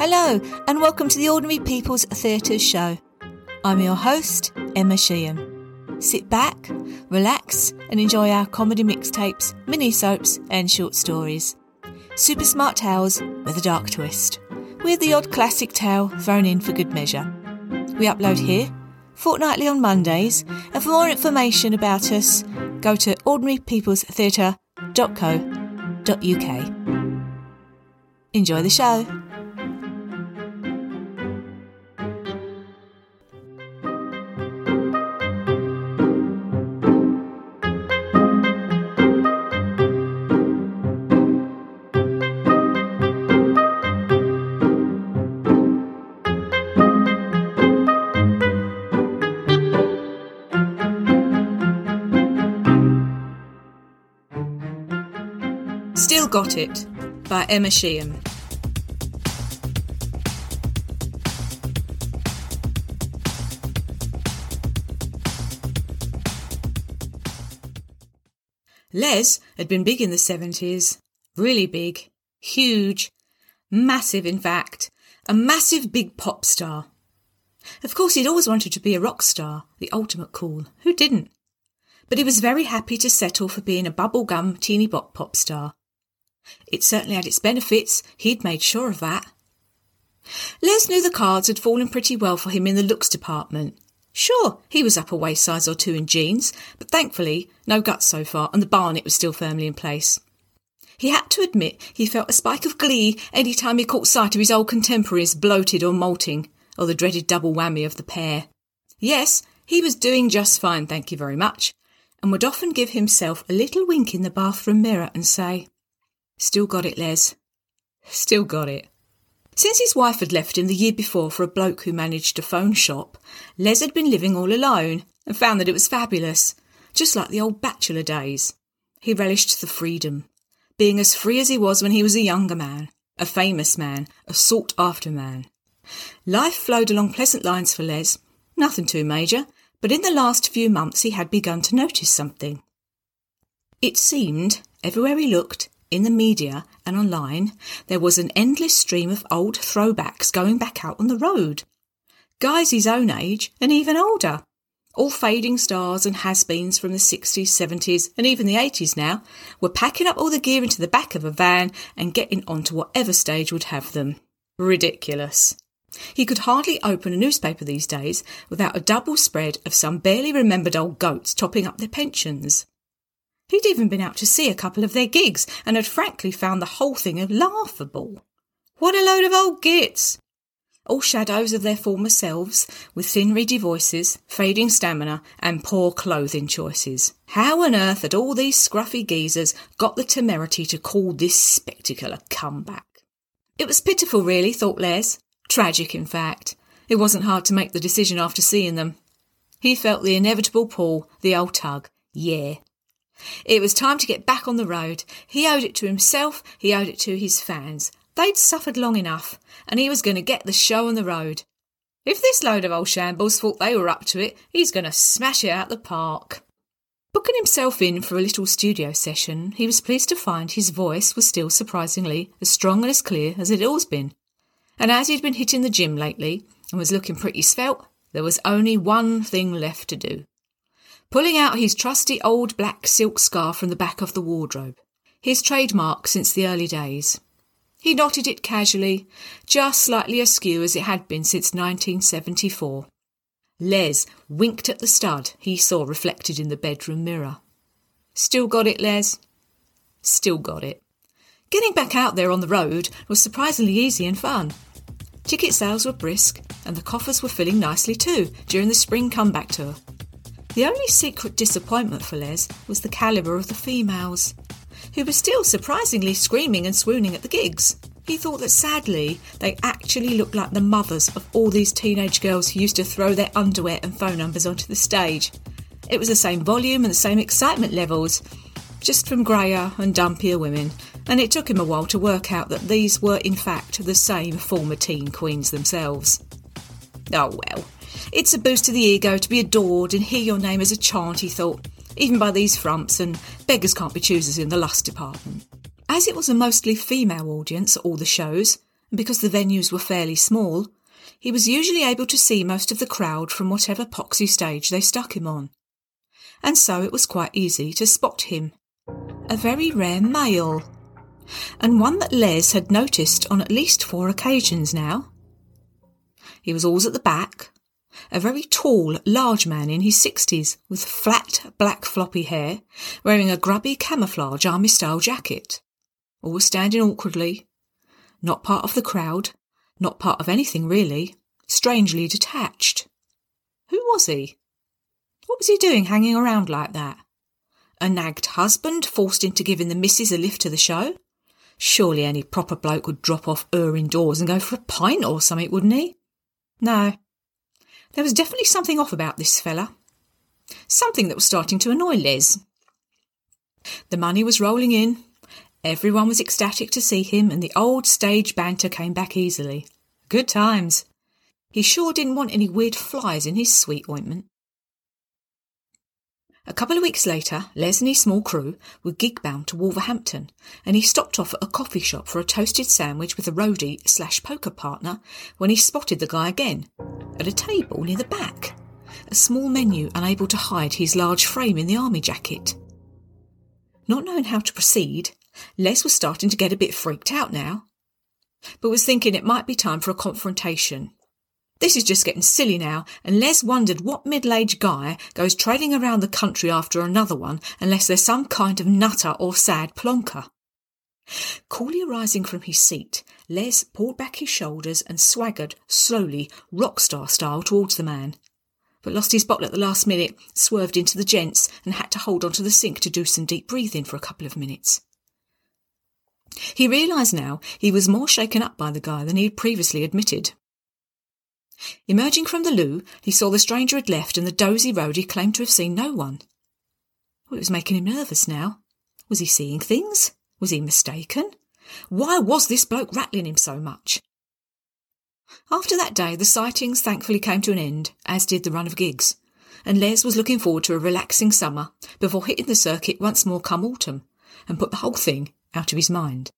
Hello and welcome to the Ordinary People's Theatre Show. I'm your host, Emma Sheehan. Sit back, relax and enjoy our comedy mixtapes, mini-soaps and short stories. Super smart tales with a dark twist, with the odd classic tale thrown in for good measure. We upload here, fortnightly on Mondays, and for more information about us, go to ordinarypeoplestheatre.co.uk. Enjoy the show. Still Got It by Emma Sheehan. Les had been big in the 70s. Really big. Huge. Massive, in fact. A massive big pop star. Of course, he'd always wanted to be a rock star, the ultimate cool. Who didn't? But he was very happy to settle for being a bubblegum teeny bop pop star. It certainly had its benefits. He'd made sure of that. Les knew the cards had fallen pretty well for him in the looks department. Sure, he was up a waist size or two in jeans, but thankfully no guts so far, and the barnet was still firmly in place. He had to admit he felt a spike of glee any time he caught sight of his old contemporaries bloated or molting, or the dreaded double whammy of the pair. Yes, he was doing just fine, thank you very much, and would often give himself a little wink in the bathroom mirror and say, "Still got it, Les. Still got it." Since his wife had left him the year before for a bloke who managed a phone shop, Les had been living all alone and found that it was fabulous, just like the old bachelor days. He relished the freedom, being as free as he was when he was a younger man, a famous man, a sought-after man. Life flowed along pleasant lines for Les, nothing too major, but in the last few months he had begun to notice something. It seemed, everywhere he looked, in the media and online, there was an endless stream of old throwbacks going back out on the road. Guys his own age and even older. All fading stars and has-beens from the 60s, 70s and even the 80s now were packing up all the gear into the back of a van and getting onto whatever stage would have them. Ridiculous. He could hardly open a newspaper these days without a double spread of some barely remembered old goats topping up their pensions. He'd even been out to see a couple of their gigs and had frankly found the whole thing laughable. What a load of old gits! All shadows of their former selves, with thin reedy voices, fading stamina and poor clothing choices. How on earth had all these scruffy geezers got the temerity to call this spectacle a comeback? It was pitiful really, thought Les. Tragic, in fact. It wasn't hard to make the decision after seeing them. He felt the inevitable pull, the old tug. Yeah. It was time to get back on the road. He owed it to himself, he owed it to his fans. They'd suffered long enough, and he was going to get the show on the road. If this load of old shambles thought they were up to it, he's going to smash it out the park. Booking himself in for a little studio session, he was pleased to find his voice was still surprisingly as strong and as clear as it had always been. And as he'd been hitting the gym lately and was looking pretty svelte, there was only one thing left to do. Pulling out his trusty old black silk scarf from the back of the wardrobe, his trademark since the early days. He knotted it casually, just slightly askew as it had been since 1974. Les winked at the stud he saw reflected in the bedroom mirror. Still got it, Les? Still got it. Getting back out there on the road was surprisingly easy and fun. Ticket sales were brisk, and the coffers were filling nicely too during the spring comeback tour. The only secret disappointment for Les was the calibre of the females, who were still surprisingly screaming and swooning at the gigs. He thought that sadly they actually looked like the mothers of all these teenage girls who used to throw their underwear and phone numbers onto the stage. It was the same volume and the same excitement levels, just from greyer and dumpier women, and it took him a while to work out that these were in fact the same former teen queens themselves. Oh well. It's a boost to the ego to be adored and hear your name as a chant, he thought, even by these frumps, and beggars can't be choosers in the lust department. As it was a mostly female audience at all the shows, and because the venues were fairly small, he was usually able to see most of the crowd from whatever poxy stage they stuck him on. And so it was quite easy to spot him. A very rare male, and one that Les had noticed on at least 4 occasions now. He was always at the back, a very tall, large man in his 60s with flat, black floppy hair, wearing a grubby camouflage army-style jacket, always standing awkwardly, not part of the crowd, not part of anything really, strangely detached. Who was he? What was he doing hanging around like that? A nagged husband forced into giving the missus a lift to the show? Surely any proper bloke would drop off her indoors and go for a pint or something, wouldn't he? No. There was definitely something off about this fella. Something that was starting to annoy Les. The money was rolling in. Everyone was ecstatic to see him, and the old stage banter came back easily. Good times. He sure didn't want any weird flies in his sweet ointment. A couple of weeks later, Les and his small crew were gig-bound to Wolverhampton, and he stopped off at a coffee shop for a toasted sandwich with a roadie/poker partner when he spotted the guy again, at a table near the back, a small menu unable to hide his large frame in the army jacket. Not knowing how to proceed, Les was starting to get a bit freaked out now, but was thinking it might be time for a confrontation. This is just getting silly now, and Les wondered what middle-aged guy goes trailing around the country after another one unless there's some kind of nutter or sad plonker. Coolly rising from his seat, Les pulled back his shoulders and swaggered, slowly, rock star style, towards the man, but lost his bottle at the last minute, swerved into the gents, and had to hold onto the sink to do some deep breathing for a couple of minutes. He realised now he was more shaken up by the guy than he had previously admitted. Emerging from the loo, he saw the stranger had left, and the dozy roadie claimed to have seen no one. Well, it was making him nervous now. Was he seeing things? Was he mistaken? Why was this bloke rattling him so much? After that day, the sightings thankfully came to an end, as did the run of gigs, and Les was looking forward to a relaxing summer before hitting the circuit once more come autumn, and put the whole thing out of his mind.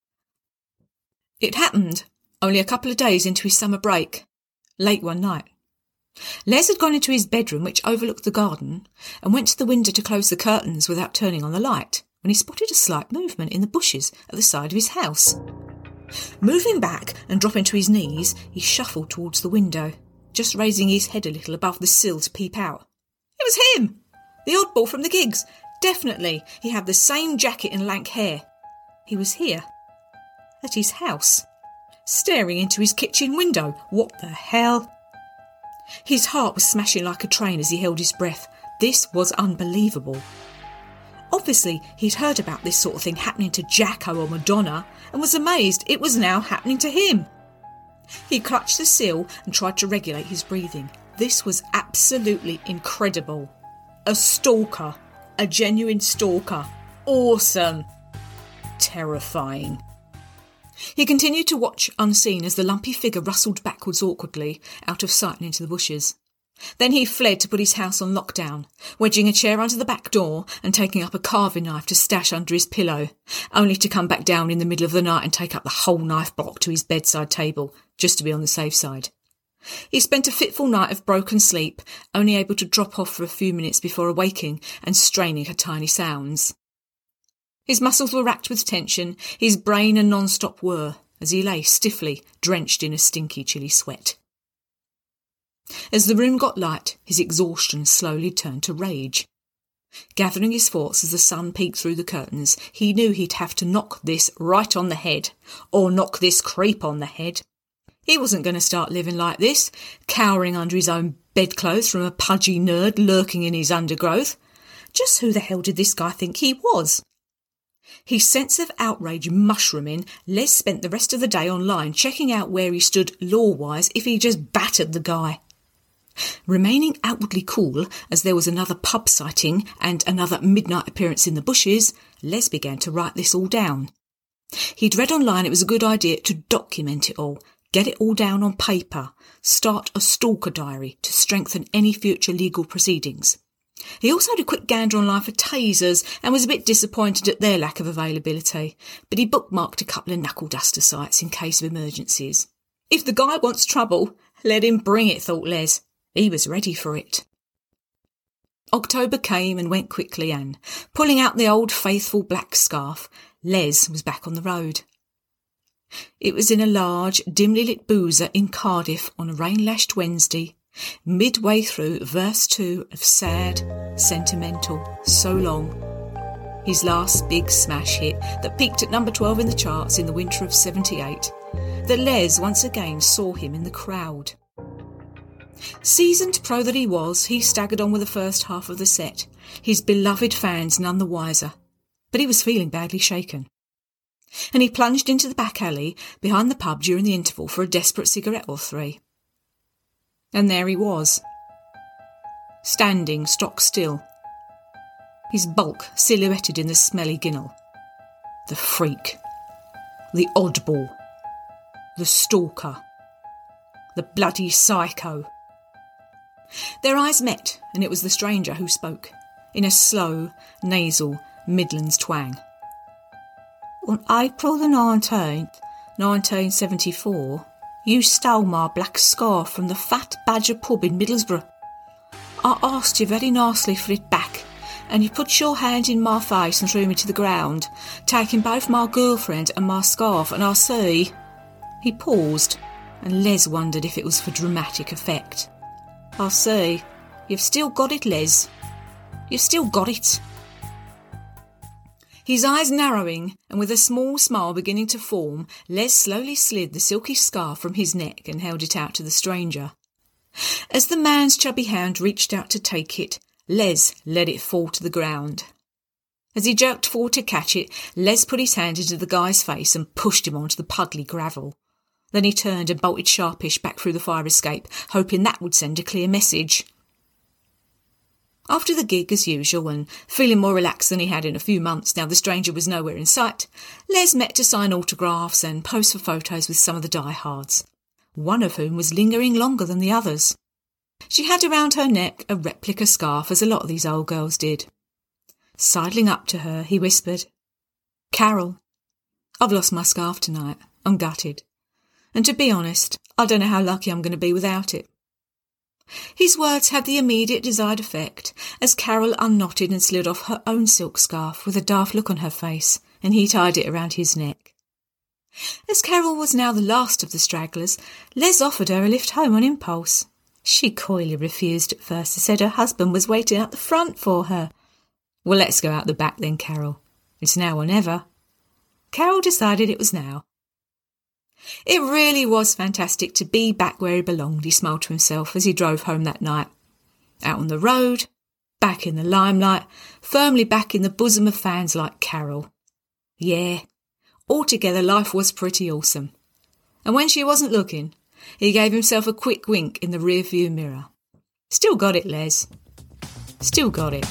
It happened only a couple of days into his summer break, late one night. Les had gone into his bedroom, which overlooked the garden, and went to the window to close the curtains without turning on the light, when he spotted a slight movement in the bushes at the side of his house. Moving back and dropping to his knees, he shuffled towards the window, just raising his head a little above the sill to peep out. It was him! The oddball from the gigs! Definitely! He had the same jacket and lank hair. He was here, at his house, staring into his kitchen window. What the hell? His heart was smashing like a train as he held his breath. This was unbelievable. Obviously, he'd heard about this sort of thing happening to Jacko or Madonna, and was amazed it was now happening to him. He clutched the sill and tried to regulate his breathing. This was absolutely incredible. A stalker. A genuine stalker. Awesome. Terrifying. He continued to watch unseen as the lumpy figure rustled backwards awkwardly out of sight and into the bushes. Then he fled to put his house on lockdown, wedging a chair under the back door and taking up a carving knife to stash under his pillow, only to come back down in the middle of the night and take up the whole knife block to his bedside table, just to be on the safe side. He spent a fitful night of broken sleep, only able to drop off for a few minutes before awaking and straining at tiny sounds. His muscles were racked with tension, his brain a non-stop whir, as he lay stiffly, drenched in a stinky, chilly sweat. As the room got light, his exhaustion slowly turned to rage. Gathering his thoughts as the sun peeked through the curtains, he knew he'd have to knock this right on the head, or knock this creep on the head. He wasn't going to start living like this, cowering under his own bedclothes from a pudgy nerd lurking in his undergrowth. Just who the hell did this guy think he was? His sense of outrage mushrooming, Les spent the rest of the day online checking out where he stood law-wise if he just battered the guy. Remaining outwardly cool as there was another pub sighting and another midnight appearance in the bushes, Les began to write this all down. He'd read online it was a good idea to document it all, get it all down on paper, start a stalker diary to strengthen any future legal proceedings. He also had a quick gander online for tasers and was a bit disappointed at their lack of availability, but he bookmarked a couple of knuckle duster sites in case of emergencies. If the guy wants trouble, let him bring it, thought Les. He was ready for it. October came and went quickly, and, pulling out the old faithful black scarf, Les was back on the road. It was in a large, dimly lit boozer in Cardiff on a rain-lashed Wednesday, midway through verse 2 of Sad, Sentimental, So Long, his last big smash hit that peaked at number 12 in the charts in the winter of 78, that Les once again saw him in the crowd. Seasoned pro that he was, he staggered on with the first half of the set, his beloved fans none the wiser, but he was feeling badly shaken. And he plunged into the back alley behind the pub during the interval for a desperate cigarette or three. And there he was, standing stock still, his bulk silhouetted in the smelly ginnel. The freak, the oddball, the stalker, the bloody psycho. Their eyes met, and it was the stranger who spoke, in a slow, nasal Midlands twang. On April the 19th, 1974, you stole my black scarf from the Fat Badger pub in Middlesbrough. I asked you very nicely for it back, and you put your hand in my face and threw me to the ground, taking both my girlfriend and my scarf, and I see... He paused, and Les wondered if it was for dramatic effect. I see. You've still got it, Les. You've still got it. His eyes narrowing, and with a small smile beginning to form, Les slowly slid the silky scarf from his neck and held it out to the stranger. As the man's chubby hand reached out to take it, Les let it fall to the ground. As he jerked forward to catch it, Les put his hand into the guy's face and pushed him onto the puddly gravel. Then he turned and bolted sharpish back through the fire escape, hoping that would send a clear message. After the gig, as usual, and feeling more relaxed than he had in a few months now the stranger was nowhere in sight, Les met to sign autographs and pose for photos with some of the diehards, one of whom was lingering longer than the others. She had around her neck a replica scarf, as a lot of these old girls did. Sidling up to her, he whispered, "Carol, I've lost my scarf tonight. I'm gutted. And to be honest, I don't know how lucky I'm going to be without it." His words had the immediate desired effect, as Carol unknotted and slid off her own silk scarf with a daft look on her face, and he tied it around his neck. As Carol was now the last of the stragglers, Les offered her a lift home on impulse. She coyly refused at first and said her husband was waiting at the front for her. "Well, let's go out the back then, Carol. It's now or never." Carol decided it was now. It really was fantastic to be back where he belonged, he smiled to himself as he drove home that night. Out on the road, back in the limelight, firmly back in the bosom of fans like Carol. Yeah, altogether life was pretty awesome. And when she wasn't looking, he gave himself a quick wink in the rear-view mirror. Still got it, Les. Still got it.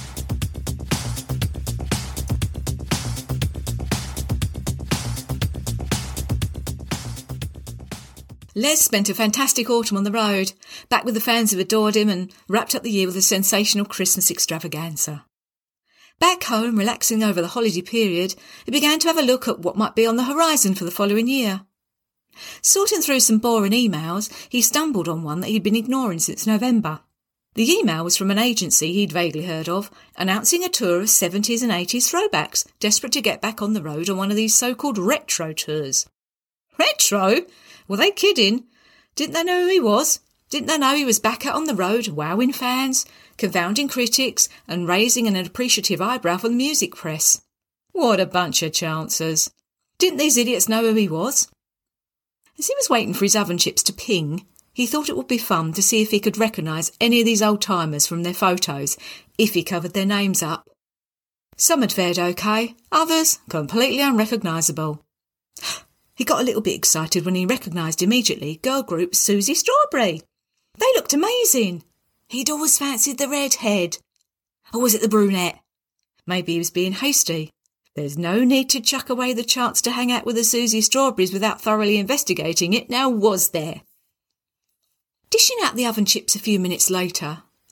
Les spent a fantastic autumn on the road, back with the fans who adored him, and wrapped up the year with a sensational Christmas extravaganza. Back home, relaxing over the holiday period, he began to have a look at what might be on the horizon for the following year. Sorting through some boring emails, he stumbled on one that he'd been ignoring since November. The email was from an agency he'd vaguely heard of, announcing a tour of 70s and 80s throwbacks, desperate to get back on the road on one of these so-called retro tours. Retro? Were they kidding? Didn't they know who he was? Didn't they know he was back out on the road, wowing fans, confounding critics, and raising an appreciative eyebrow from the music press? What a bunch of chancers. Didn't these idiots know who he was? As he was waiting for his oven chips to ping, he thought it would be fun to see if he could recognise any of these old-timers from their photos, if he covered their names up. Some had fared okay, others completely unrecognisable. He got a little bit excited when he recognised immediately girl group Susie Strawberry. They looked amazing. He'd always fancied the redhead. Or was it the brunette? Maybe he was being hasty. There's no need to chuck away the chance to hang out with the Susie Strawberries without thoroughly investigating it, now was there? Dishing out the oven chips a few minutes later,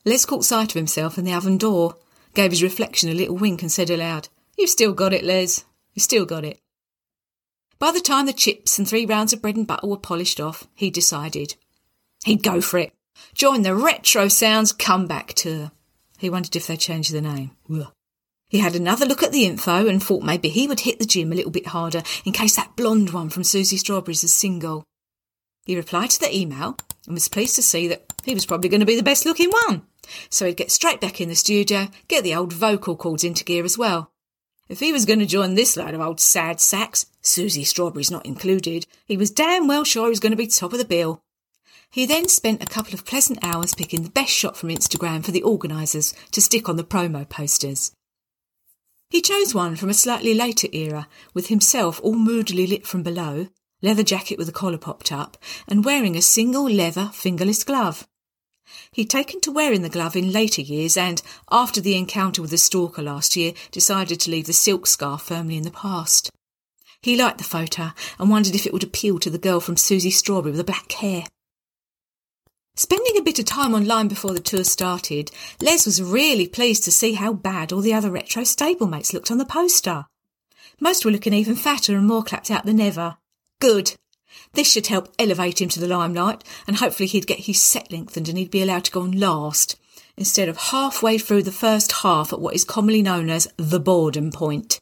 Les caught sight of himself in the oven door, gave his reflection a little wink and said aloud, "You've still got it, Les. You've still got it." By the time the chips and 3 rounds of bread and butter were polished off, he decided he'd go for it. Join the Retro Sounds Comeback Tour. He wondered if they'd change the name. Ugh. He had another look at the info and thought maybe he would hit the gym a little bit harder in case that blonde one from Susie Strawberry's was single. He replied to the email and was pleased to see that he was probably going to be the best looking one. So he'd get straight back in the studio, get the old vocal cords into gear as well. If he was going to join this load of old sad sacks, Susie Strawberry's not included, he was damn well sure he was going to be top of the bill. He then spent a couple of pleasant hours picking the best shot from Instagram for the organisers to stick on the promo posters. He chose one from a slightly later era, with himself all moodily lit from below, leather jacket with a collar popped up, and wearing a single leather fingerless glove. He'd taken to wearing the glove in later years and, after the encounter with the stalker last year, decided to leave the silk scarf firmly in the past. He liked the photo and wondered if it would appeal to the girl from Susie Strawberry with the black hair. Spending a bit of time online before the tour started, Les was really pleased to see how bad all the other retro stablemates looked on the poster. Most were looking even fatter and more clapped out than ever. Good. This should help elevate him to the limelight, and hopefully he'd get his set lengthened and he'd be allowed to go on last, instead of halfway through the first half at what is commonly known as the boredom point.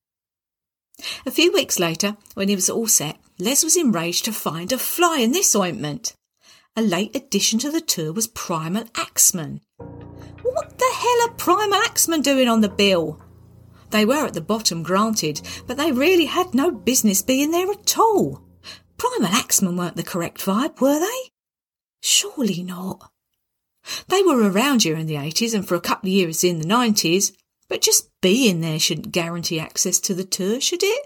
A few weeks later, when he was all set, Les was enraged to find a fly in this ointment. A late addition to the tour was Primal Axemen. What the hell are Primal Axemen doing on the bill? They were at the bottom, granted, but they really had no business being there at all. Primal Axemen weren't the correct vibe, were they? Surely not. They were around during the 80s and for a couple of years in the 90s, but just being there shouldn't guarantee access to the tour, should it?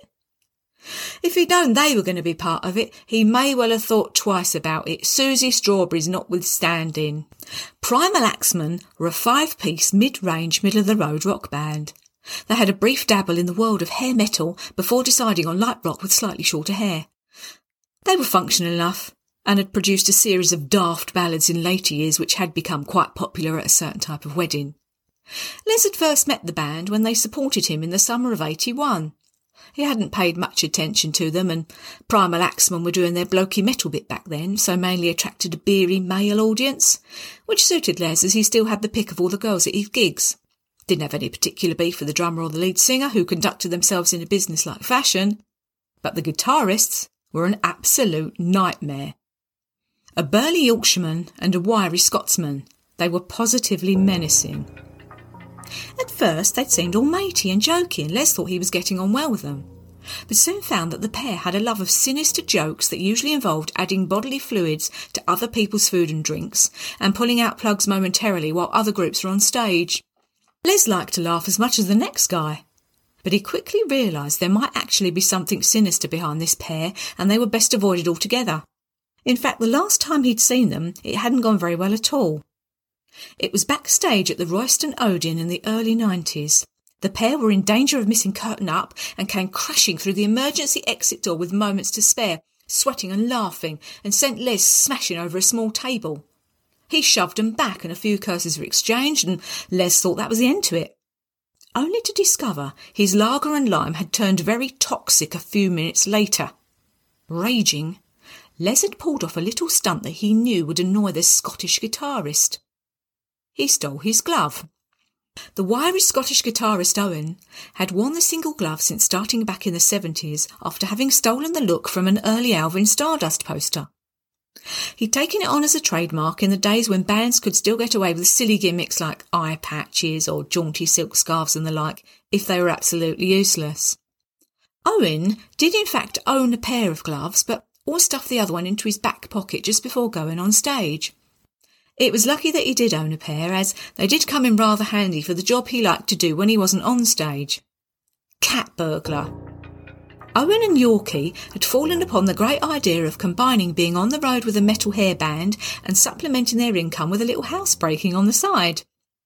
If he'd known they were going to be part of it, he may well have thought twice about it, Susie Strawberry's notwithstanding. Primal Axemen were a 5-piece, mid-range, middle-of-the-road rock band. They had a brief dabble in the world of hair metal before deciding on light rock with slightly shorter hair. They were functional enough and had produced a series of daft ballads in later years which had become quite popular at a certain type of wedding. Les had first met the band when they supported him in the summer of 81. He hadn't paid much attention to them, and Primal Axemen were doing their blokey metal bit back then, so mainly attracted a beery male audience, which suited Les as he still had the pick of all the girls at his gigs. Didn't have any particular beef with the drummer or the lead singer, who conducted themselves in a business-like fashion, but the guitarists were an absolute nightmare. A burly Yorkshireman and a wiry Scotsman, they were positively menacing. At first they'd seemed all matey and jokey, and Les thought he was getting on well with them, but soon found that the pair had a love of sinister jokes that usually involved adding bodily fluids to other people's food and drinks and pulling out plugs momentarily while other groups were on stage. Les liked to laugh as much as the next guy, but he quickly realised there might actually be something sinister behind this pair, and they were best avoided altogether. In fact, the last time he'd seen them, it hadn't gone very well at all. It was backstage at the Royston Odeon in the early 90s. The pair were in danger of missing curtain up and came crashing through the emergency exit door with moments to spare, sweating and laughing, and sent Les smashing over a small table. He shoved them back and a few curses were exchanged, and Les thought that was the end to it. Only to discover his lager and lime had turned very toxic a few minutes later. Raging, Les had pulled off a little stunt that he knew would annoy the Scottish guitarist. He stole his glove. The wiry Scottish guitarist Owen had worn the single glove since starting back in the 70s after having stolen the look from an early Alvin Stardust poster. He'd taken it on as a trademark in the days when bands could still get away with silly gimmicks like eye patches or jaunty silk scarves and the like if they were absolutely useless. Owen did in fact own a pair of gloves, but always stuffed the other one into his back pocket just before going on stage. It was lucky that he did own a pair, as they did come in rather handy for the job he liked to do when he wasn't on stage. Cat burglar. Owen and Yorkie had fallen upon the great idea of combining being on the road with a metal hairband and supplementing their income with a little housebreaking on the side.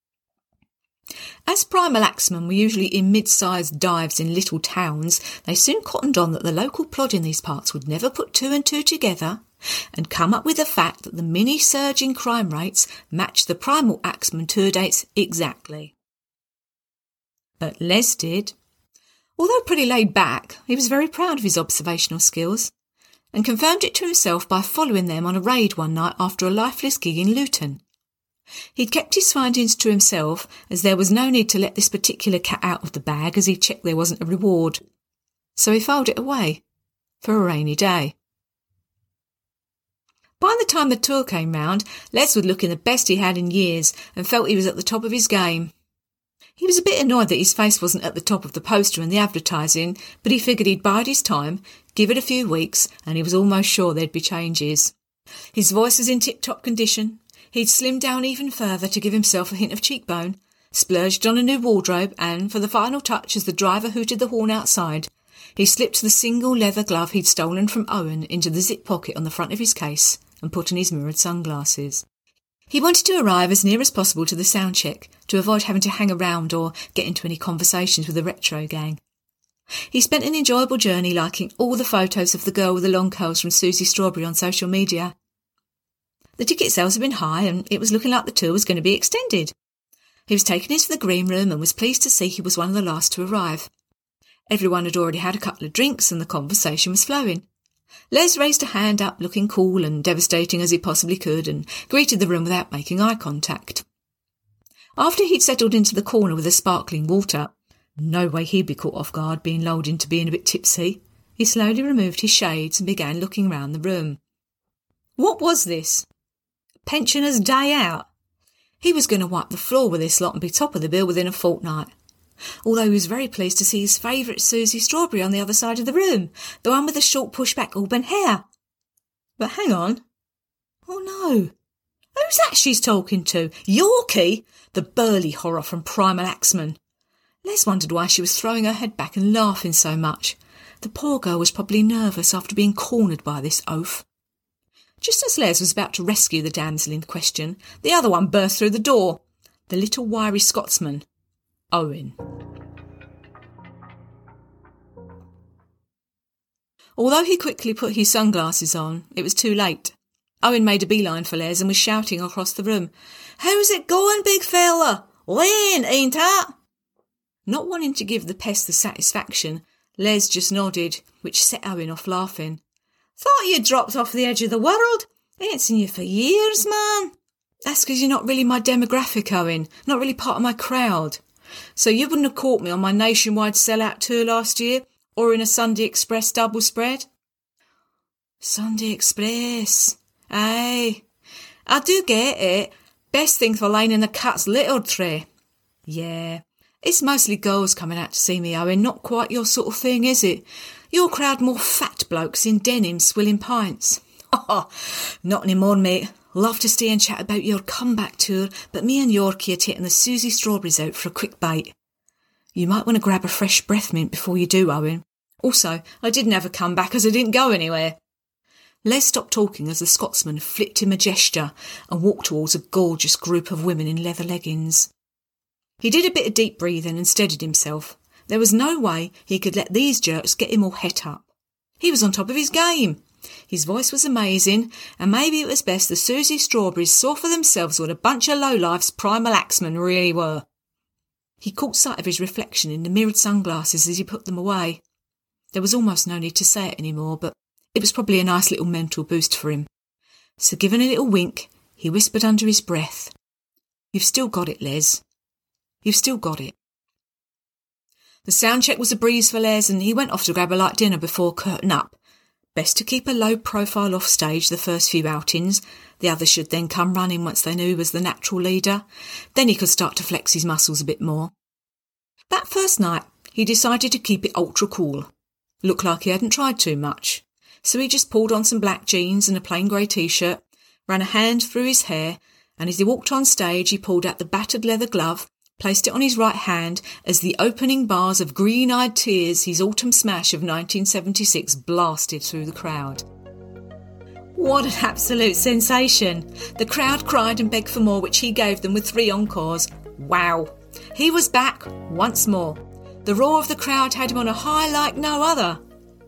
As Primal Axemen were usually in mid-sized dives in little towns, they soon cottoned on that the local plod in these parts would never put 2 and 2 together and come up with the fact that the mini surge in crime rates matched the primal Axeman tour dates exactly. But Les did. Although pretty laid back, he was very proud of his observational skills, and confirmed it to himself by following them on a raid one night after a lifeless gig in Luton. He'd kept his findings to himself, as there was no need to let this particular cat out of the bag, as he checked there wasn't a reward. So he filed it away, for a rainy day. By the time the tour came round, Les was looking the best he had in years, and felt he was at the top of his game. He was a bit annoyed that his face wasn't at the top of the poster and the advertising, but he figured he'd bide his time, give it a few weeks, and he was almost sure there'd be changes. His voice was in tip-top condition. He'd slimmed down even further to give himself a hint of cheekbone, splurged on a new wardrobe, and, for the final touch as the driver hooted the horn outside, he slipped the single leather glove he'd stolen from Owen into the zip pocket on the front of his case and put on his mirrored sunglasses. He wanted to arrive as near as possible to the sound check to avoid having to hang around or get into any conversations with the retro gang. He spent an enjoyable journey liking all the photos of the girl with the long curls from Susie Strawberry on social media. The ticket sales had been high and it was looking like the tour was going to be extended. He was taken into the green room and was pleased to see he was one of the last to arrive. Everyone had already had a couple of drinks and the conversation was flowing. Les raised a hand up, looking cool and devastating as he possibly could, and greeted the room without making eye contact. After he'd settled into the corner with a sparkling water, no way he'd be caught off guard being lulled into being a bit tipsy, he slowly removed his shades and began looking round the room. What was this? Pensioners' day out? He was going to wipe the floor with this lot and be top of the bill within a fortnight. Although he was very pleased to see his favourite Susie Strawberry on the other side of the room, the one with the short pushback auburn hair. But hang on. Oh no. Who's that she's talking to? Yorkie, the burly horror from Primal Axeman. Les wondered why she was throwing her head back and laughing so much. The poor girl was probably nervous after being cornered by this oaf. Just as Les was about to rescue the damsel in question, the other one burst through the door. The little wiry Scotsman, Owen. Although he quickly put his sunglasses on, it was too late. Owen made a beeline for Les and was shouting across the room, "How's it going, big fella? Win, ain't it?" Not wanting to give the pest the satisfaction, Les just nodded, which set Owen off laughing. "Thought you dropped off the edge of the world. Ain't seen you for years, man." "That's because you're not really my demographic, Owen. Not really part of my crowd. So you wouldn't have caught me on my nationwide sellout tour last year, or in a Sunday Express double spread?" Sunday Express. Aye. I do get it. Best thing for laying in the cat's litter tray. Yeah. It's mostly girls coming out to see me, Owen. Not quite your sort of thing, is it? Your crowd more fat blokes in denim swilling pints. Not anymore, mate. Love to stay and chat about your comeback tour, but me and Yorkie are taking the Susie Strawberries out for a quick bite. You might want to grab a fresh breath mint before you do, Owen. Also, I didn't have a comeback as I didn't go anywhere. Les stopped talking as the Scotsman flicked him a gesture and walked towards a gorgeous group of women in leather leggings. He did a bit of deep breathing and steadied himself. There was no way he could let these jerks get him all het up. He was on top of his game. His voice was amazing, and maybe it was best the Susie Strawberries saw for themselves what a bunch of lowlifes Primal Axemen really were. He caught sight of his reflection in the mirrored sunglasses as he put them away. There was almost no need to say it anymore, but it was probably a nice little mental boost for him. So giving a little wink, he whispered under his breath, "You've still got it, Les. You've still got it." The sound check was a breeze for Les, and he went off to grab a light dinner before curtain up. Best to keep a low profile off stage the first few outings. The others should then come running once they knew he was the natural leader. Then he could start to flex his muscles a bit more. That first night, he decided to keep it ultra cool. Looked like he hadn't tried too much. So he just pulled on some black jeans and a plain grey t-shirt, ran a hand through his hair, and as he walked on stage he pulled out the battered leather glove, placed it on his right hand as the opening bars of Green-Eyed Tears, his autumn smash of 1976, blasted through the crowd. What an absolute sensation! The crowd cried and begged for more, which he gave them with 3 encores. Wow! He was back once more. The roar of the crowd had him on a high like no other.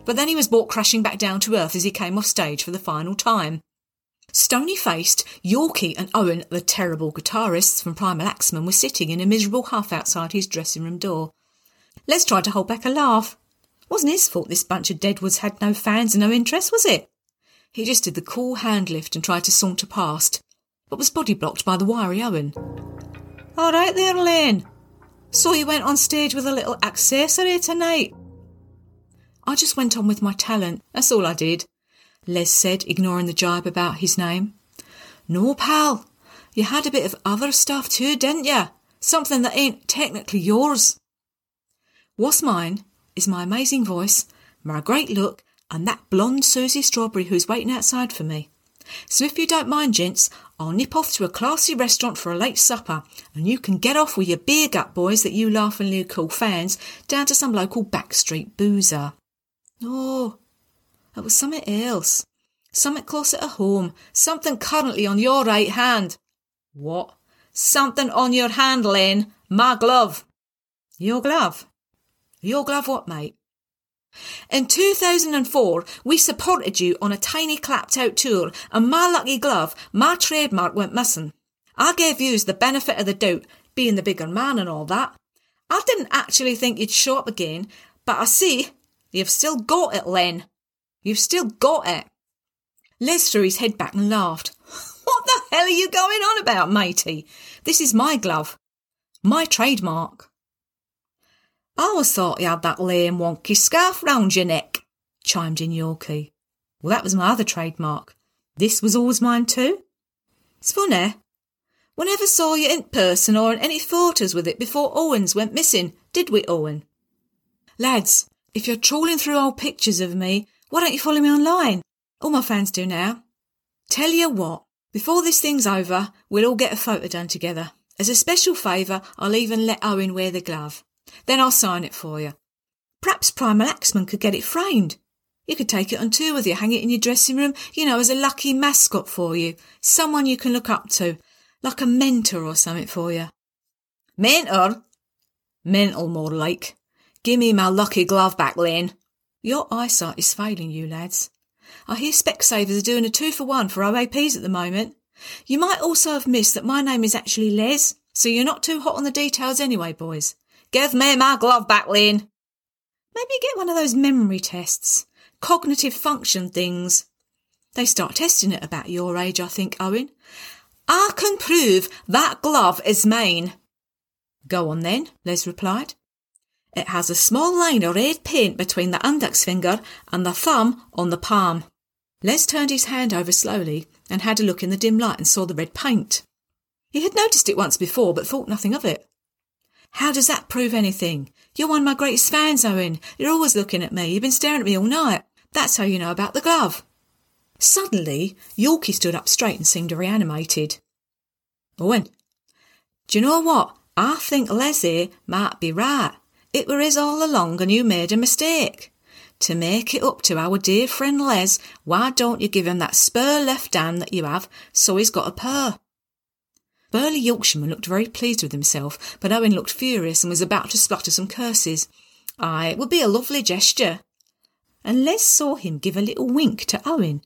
but then he was brought crashing back down to earth as he came off stage for the final time. Stony-faced, Yorkie and Owen, the terrible guitarists from Primal Axeman, were sitting in a miserable huff outside his dressing room door. Les tried to hold back a laugh. Wasn't his fault this bunch of deadwoods had no fans and no interest, was it? He just did the cool hand lift and tried to saunter past, but was body-blocked by the wiry Owen. "All right there, Len. So you went on stage with a little accessory tonight?" "I just went on with my talent, that's all I did," Les said, ignoring the jibe about his name. "No, pal. You had a bit of other stuff too, didn't you? Something that ain't technically yours." "What's mine is my amazing voice, my great look, and that blonde Susie Strawberry who's waiting outside for me. So if you don't mind, gents, I'll nip off to a classy restaurant for a late supper, and you can get off with your beer gut boys that you laughingly call fans down to some local backstreet boozer." "No, it was something else. Something closer to home. Something currently on your right hand." "What?" "Something on your hand, Len. My glove." "Your glove? Your glove what, mate?" "In 2004, we supported you on a tiny clapped-out tour, and my lucky glove, my trademark, went missing. I gave yous the benefit of the doubt, being the bigger man and all that. I didn't actually think you'd show up again, but I see you've still got it, Len. You've still got it." Les threw his head back and laughed. "What the hell are you going on about, matey? This is my glove. My trademark." "I always thought you had that lame wonky scarf round your neck," chimed in Yorkie. "Well, that was my other trademark. This was always mine too. It's funny. We never saw you in person or in any photos with it before Owen's went missing, did we, Owen?" "Lads, if you're trawling through old pictures of me, why don't you follow me online? All my fans do now. Tell you what, before this thing's over, we'll all get a photo done together. As a special favour, I'll even let Owen wear the glove. Then I'll sign it for you. Perhaps Primal Axeman could get it framed. You could take it on tour with you, hang it in your dressing room, as a lucky mascot for you. Someone you can look up to, like a mentor or something for you." "Mentor? Mental more like. Gimme my lucky glove back, Len." "Your eyesight is failing you, lads. I hear Specsavers are doing a 2-for-1 for OAPs at the moment. You might also have missed that my name is actually Les, so you're not too hot on the details anyway, boys. Give me my glove back, Len." "Maybe get one of those memory tests. Cognitive function things. They start testing it about your age, I think, Owen." "I can prove that glove is mine." "Go on then," Les replied. "It has a small line of red paint between the index finger and the thumb on the palm." Les turned his hand over slowly and had a look in the dim light and saw the red paint. He had noticed it once before but thought nothing of it. "How does that prove anything? You're one of my greatest fans, Owen. You're always looking at me. You've been staring at me all night. That's how you know about the glove." Suddenly, Yorkie stood up straight and seemed reanimated. "Owen, do you know what? I think Les might be right. It were his all along and you made a mistake. To make it up to our dear friend Les, why don't you give him that spur left hand that you have so he's got a purr?" Burly Yorkshireman looked very pleased with himself, but Owen looked furious and was about to splutter some curses. "Aye, it would be a lovely gesture." And Les saw him give a little wink to Owen.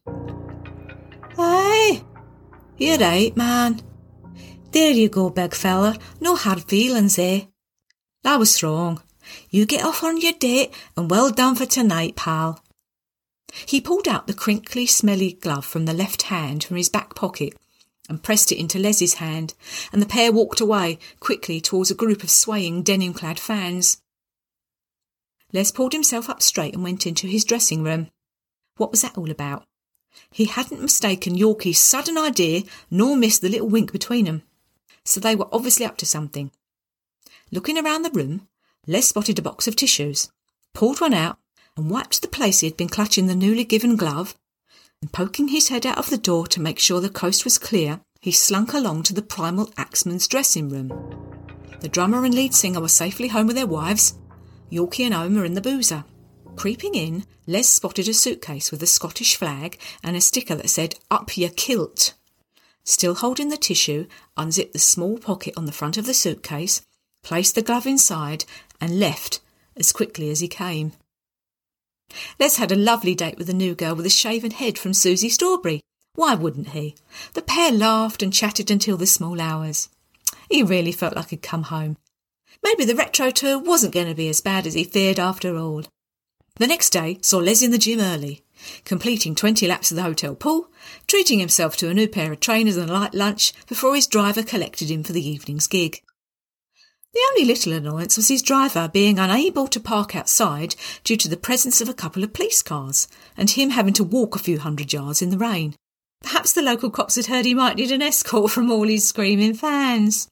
"Aye, you're right, man. There you go, big fella. No hard feelings, eh? I was wrong. You get off on your date, and well done for tonight, pal." He pulled out the crinkly, smelly glove from the left hand from his back pocket and pressed it into Les's hand, and the pair walked away quickly towards a group of swaying denim-clad fans. Les pulled himself up straight and went into his dressing room. What was that all about? He hadn't mistaken Yorkie's sudden idea, nor missed the little wink between them. So they were obviously up to something. Looking around the room, Les spotted a box of tissues, pulled one out, and wiped the place he had been clutching the newly given glove, and poking his head out of the door to make sure the coast was clear, he slunk along to the Primal Axeman's dressing room. The drummer and lead singer were safely home with their wives. Yorkie and Owen were in the boozer. Creeping in, Les spotted a suitcase with a Scottish flag and a sticker that said, "Up your kilt." Still holding the tissue, unzipped the small pocket on the front of the suitcase, placed the glove inside, and left as quickly as he came. Les had a lovely date with a new girl with a shaven head from Susie Strawberry. Why wouldn't he? The pair laughed and chatted until the small hours. He really felt like he'd come home. Maybe the retro tour wasn't going to be as bad as he feared after all. The next day saw Les in the gym early, completing 20 laps of the hotel pool, treating himself to a new pair of trainers and a light lunch before his driver collected him for the evening's gig. The only little annoyance was his driver being unable to park outside due to the presence of a couple of police cars, and him having to walk a few hundred yards in the rain. Perhaps the local cops had heard he might need an escort from all his screaming fans.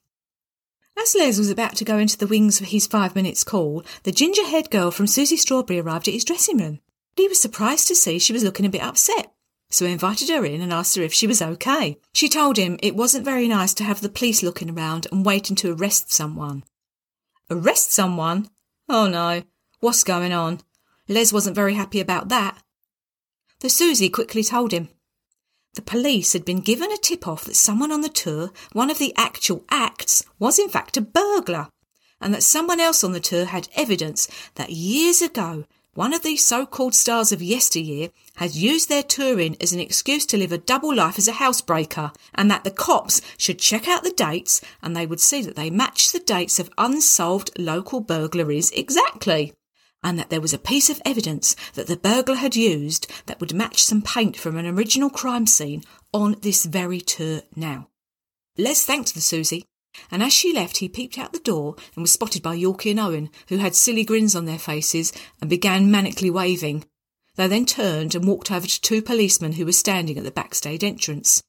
As Les was about to go into the wings for his 5 minutes call, the ginger-haired girl from Susie Strawberry arrived at his dressing room. He was surprised to see she was looking a bit upset, so he invited her in and asked her if she was okay. She told him it wasn't very nice to have the police looking around and waiting to arrest someone. Arrest someone? Oh no, what's going on? Les wasn't very happy about that. The Susie quickly told him. The police had been given a tip-off that someone on the tour, one of the actual acts, was in fact a burglar, and that someone else on the tour had evidence that years ago one of these so-called stars of yesteryear had used their touring as an excuse to live a double life as a housebreaker, and that the cops should check out the dates and they would see that they matched the dates of unsolved local burglaries exactly, and that there was a piece of evidence that the burglar had used that would match some paint from an original crime scene on this very tour now. Les thanked the Susie, and as she left he peeped out the door and was spotted by Yorkie and Owen, who had silly grins on their faces and began manically waving. They then turned and walked over to 2 policemen who were standing at the backstage entrance.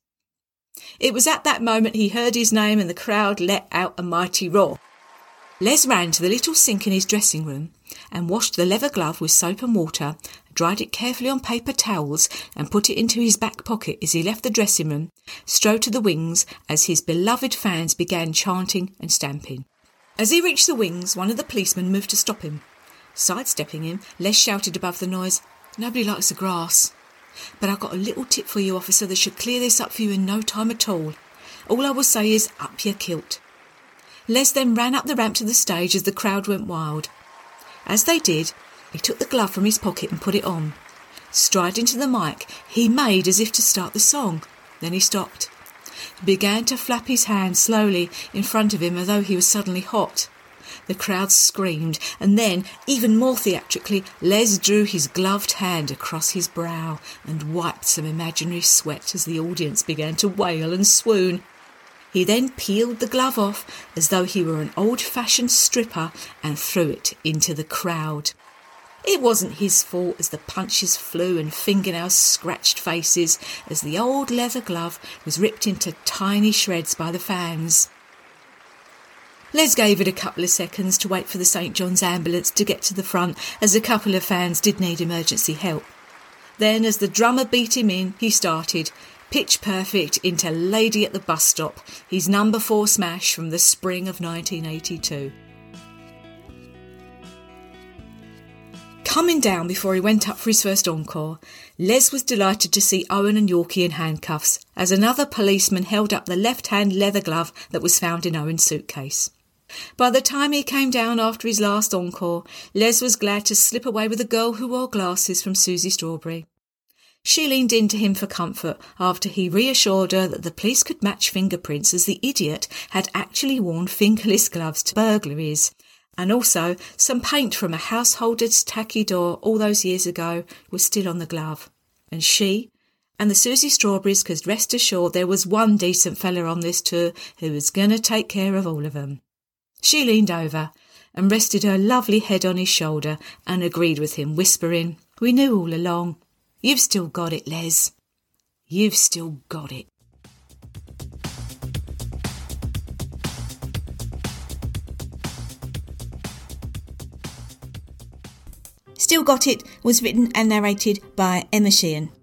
It was at that moment he heard his name and the crowd let out a mighty roar. Les ran to the little sink in his dressing room and washed the leather glove with soap and water, dried it carefully on paper towels and put it into his back pocket as he left the dressing room, strode to the wings as his beloved fans began chanting and stamping. As he reached the wings, one of the policemen moved to stop him. Sidestepping him, Les shouted above the noise, "Nobody likes the grass. But I've got a little tip for you, officer, that should clear this up for you in no time at all. All I will say is, up your kilt." Les then ran up the ramp to the stage as the crowd went wild. As they did, he took the glove from his pocket and put it on. Striding to the mic, he made as if to start the song. Then he stopped. He began to flap his hands slowly in front of him as though he was suddenly hot. The crowd screamed, and then, even more theatrically, Les drew his gloved hand across his brow and wiped some imaginary sweat as the audience began to wail and swoon. He then peeled the glove off as though he were an old-fashioned stripper and threw it into the crowd. It wasn't his fault as the punches flew and fingernails scratched faces as the old leather glove was ripped into tiny shreds by the fans. Les gave it a couple of seconds to wait for the St. John's ambulance to get to the front as a couple of fans did need emergency help. Then, as the drummer beat him in, he started, pitch perfect, into Lady at the Bus Stop, his number 4 smash from the spring of 1982. Coming down before he went up for his first encore, Les was delighted to see Owen and Yorkie in handcuffs as another policeman held up the left-hand leather glove that was found in Owen's suitcase. By the time he came down after his last encore, Les was glad to slip away with a girl who wore glasses from Susie Strawberry. She leaned into him for comfort after he reassured her that the police could match fingerprints as the idiot had actually worn fingerless gloves to burglaries, and also some paint from a householder's tacky door all those years ago was still on the glove. And she and the Susie Strawberries could rest assured there was one decent fella on this tour who was going to take care of all of them. She leaned over and rested her lovely head on his shoulder and agreed with him, whispering, "We knew all along. You've still got it, Les. You've still got it." Still Got It was written and narrated by Emma Sheehan.